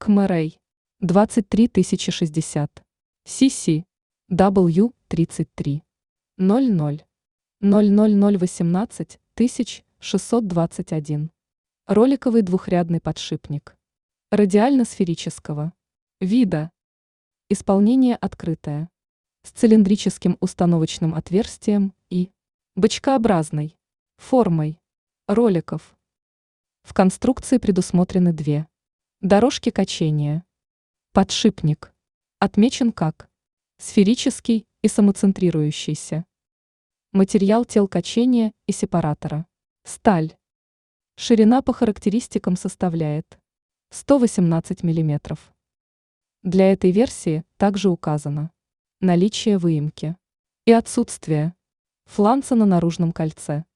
HMRA 23060, CC W33 00 00018 621. Роликовый двухрядный подшипник. Радиально-сферического вида. Исполнение открытое. С цилиндрическим установочным отверстием и бочкообразной формой роликов. В конструкции предусмотрены две дорожки качения. Подшипник отмечен как сферический и самоцентрирующийся. Материал тел качения и сепаратора. Сталь. Ширина по характеристикам составляет 118 мм. Для этой версии также указано наличие выемки и отсутствие фланца на наружном кольце.